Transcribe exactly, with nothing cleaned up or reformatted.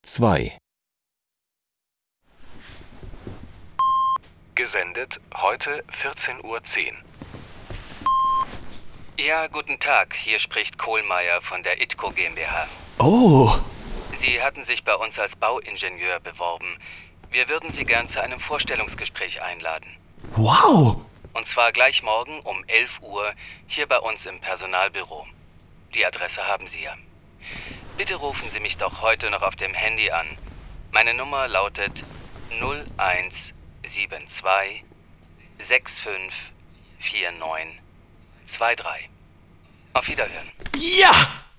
zwei. Gesendet heute vierzehn Uhr zehn. Ja, guten Tag. Hier spricht Kohlmeier von der I T C O GmbH. Oh, Sie hatten sich bei uns als Bauingenieur beworben. Wir würden Sie gern zu einem Vorstellungsgespräch einladen. wow. Und zwar gleich morgen um elf Uhr hier bei uns im Personalbüro. Die Adresse haben Sie ja. Bitte rufen Sie mich doch heute noch auf dem Handy an. Meine Nummer lautet null eins sieben zwei sechs fünf vier neun zwei drei. Auf Wiederhören. Ja!